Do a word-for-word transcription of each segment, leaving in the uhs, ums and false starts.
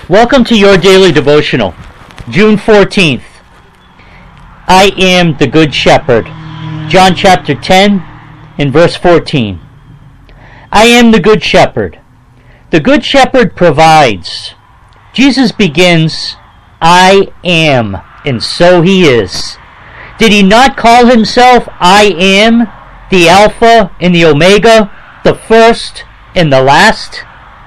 Welcome to your daily devotional, June fourteenth. I am the Good Shepherd. John chapter ten and verse fourteen. I am the Good Shepherd. The Good Shepherd provides. Jesus begins, I am, and so he is. Did he not call himself I am, the Alpha and the Omega, the first and the last?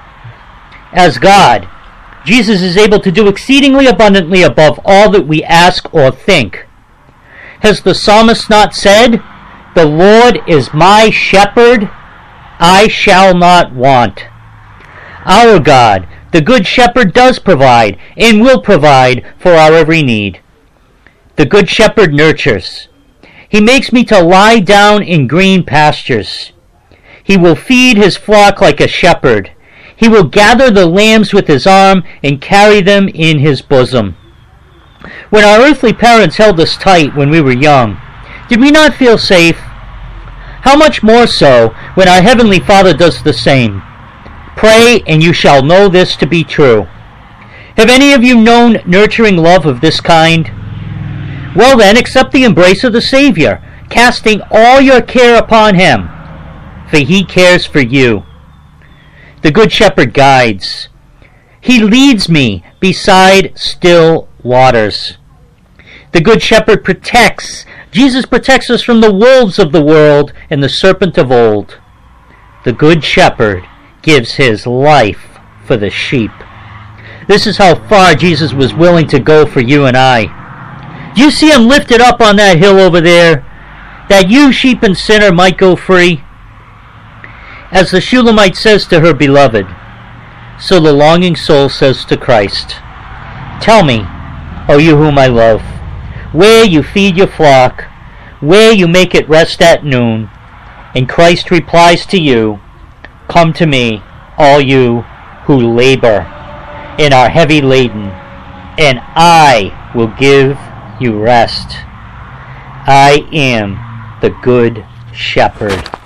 As God, Jesus is able to do exceedingly abundantly above all that we ask or think. Has the psalmist not said, the Lord is my shepherd, I shall not want? Our God, the Good Shepherd, does provide and will provide for our every need. The Good Shepherd nurtures. He makes me to lie down in green pastures. He will feed his flock like a shepherd. He will gather the lambs with his arm and carry them in his bosom. When our earthly parents held us tight when we were young, did we not feel safe? How much more so when our Heavenly Father does the same? Pray, and you shall know this to be true. Have any of you known nurturing love of this kind? Well then, accept the embrace of the Savior, casting all your care upon him, for he cares for you. The Good Shepherd guides. He leads me beside still waters. The Good Shepherd protects. Jesus protects us from the wolves of the world and the serpent of old. The Good Shepherd gives his life for the sheep. This is how far Jesus was willing to go for you and I. Do you see him lifted up on that hill over there, that you, sheep and sinner, might go free? As the Shulamite says to her beloved, so the longing soul says to Christ, tell me, O you whom I love, where you feed your flock, where you make it rest at noon. And Christ replies to you, come to me, all you who labor and are heavy laden, and I will give you rest. I am the Good Shepherd.